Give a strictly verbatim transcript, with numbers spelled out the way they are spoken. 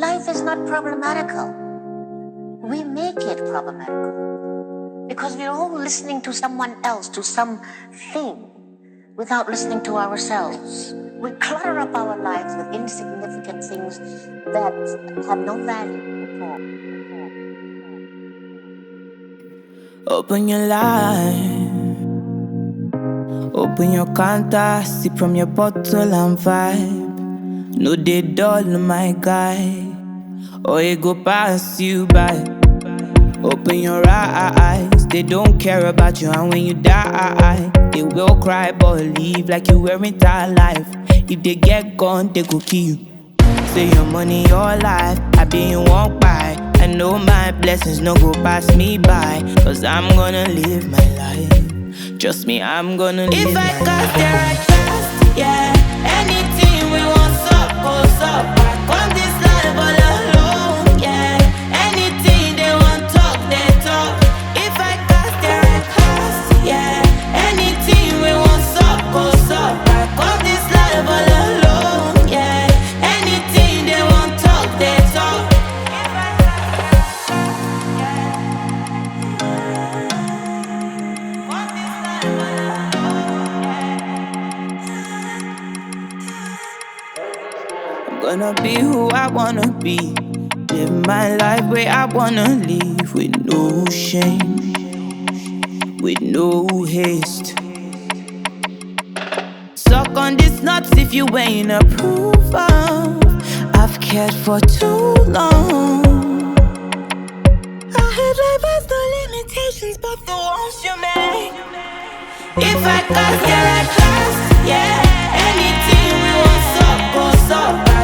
life is not problematical. We make it problematical because we're all listening to someone else, to something, without listening to ourselves. We clutter up our lives with insignificant things that have no value at all. Open your life, open your counter, sip from your bottle and vibe. No, they dull, my guy, or it go pass you by. Open your eyes, they don't care about you, and when you die, they will cry but leave like you weren't alive. If they get gone, they go kill you. Say your money, your life, I be you won't buy. I know my blessings no go pass me by, cause I'm gonna live my life. Trust me, I'm gonna live if my I life. cast there I cast, yeah. Anything we want up, goes up. I come this life all alone, yeah. Anything they want talk, they talk. If I cast there I cast, yeah. Anything we want up, goes up. I come this life all alone, yeah. Anything they want talk, they talk. Gonna be who I wanna be, live my life where I wanna live, with no shame, with no haste. Suck on these nuts if you ain't approval. I've cared for too long. I had reversed the limitations, but the ones you made. If I cast there I cast, yeah. Anything we want up, goes up.